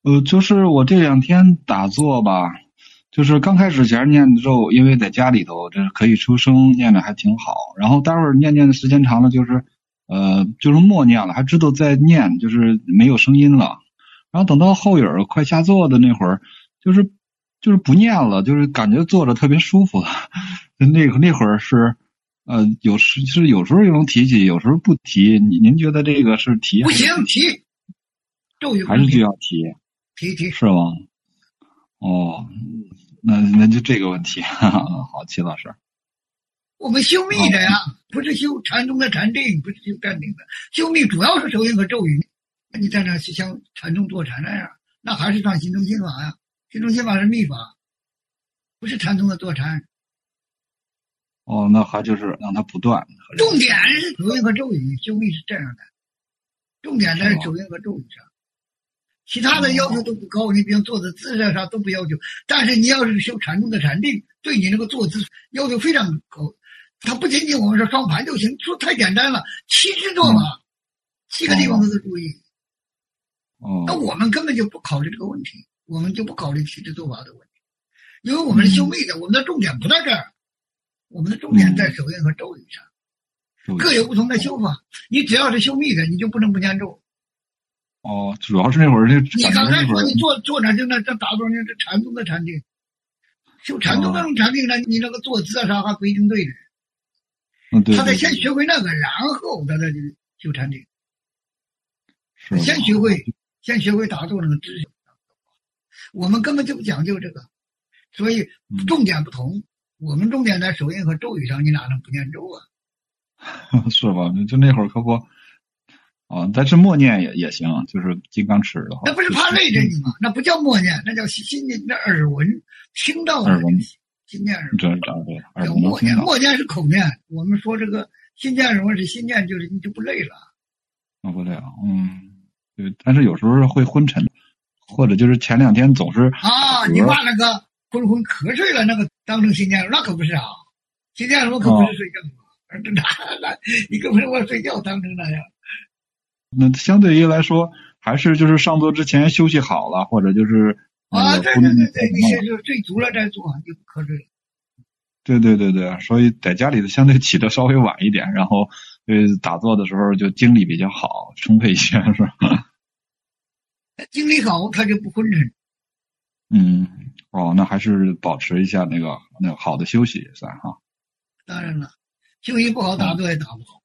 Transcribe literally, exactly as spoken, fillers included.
呃，就是我这两天打坐吧，就是刚开始前念咒，因为在家里头这可以出声，念的还挺好。然后待会儿念念的时间长了，就是呃，就是默念了，还知道在念，就是没有声音了。然后等到后影儿快下坐的那会儿，就是就是不念了，就是感觉坐着特别舒服了。那个那会儿是呃，有时是有时候能提起，有时候不提。您您觉得这个是提不还是行提，咒语还是就要提？ 提提是吗？哦，那那就这个问题，哈哈，好，齐老师。 我们修密的呀，不是修禅宗的禅定，不是修禅定的。修密主要是手印和咒语。那你在那是像禅宗坐禅那样，那还是上心中心法呀。心中心法是密法，不是禅宗的坐禅。 哦，那还就是让它不断。 重点是手印和咒语，修密是这样的，重点在手印和咒语上。其他的要求都不高，你比如坐的姿势上都不要求，但是你要是修禅宗的禅定，对你那个坐姿要求非常高。它不仅仅我们说双盘就行，说太简单了，七支做法，嗯、七个地方都得注意。 哦， 那我们根本就不考虑这个问题，我们就不考虑七支做法的问题，因为我们是修密的，嗯、我们的重点不在这儿，我们的重点在手印和咒语上，嗯、各有不同的修法。你只要是修密的，你就不能不念咒。 哦，主要是那会儿那你刚才说你坐坐那就那这打坐那这禅宗的禅定，修禅宗那种禅定呢，你那个坐姿上还不一定对的。 嗯，对。 他得先学会那个，然后他再去修禅定。是。先学会，先学会打坐那个知识。我们根本就不讲究这个，所以重点不同。嗯、我们重点在手印和咒语上，你哪能不念咒啊？ 是吧？就那会儿可不。哦，但是默念也也行，就是金刚持的话。 那不是怕累着你吗？那不叫默念，那叫心念，那耳闻听到耳闻， 心念耳闻。 这这对，耳闻默念，默念是口念。我们说这个心念耳闻是心念，就是你就不累了。 啊，不累啊，嗯，对。但是有时候会昏沉，或者就是前两天总是啊，你把那个昏昏瞌睡了那个当成心念，那可不是啊。心念我可不是睡觉啊，那那你根本我睡觉当成那样。 那相对于来说，还是就是上座之前休息好了，或者就是啊，对对对对，你先就睡足了再做，就不瞌睡了。 对对对对，所以在家里的相对起的稍微晚一点，然后呃打坐的时候就精力比较好，充沛一些，是吧？ 精力好，他就不昏沉。 嗯，哦，那还是保持一下那个那个好的休息也算哈。 当然了，休息不好，打坐也打不好。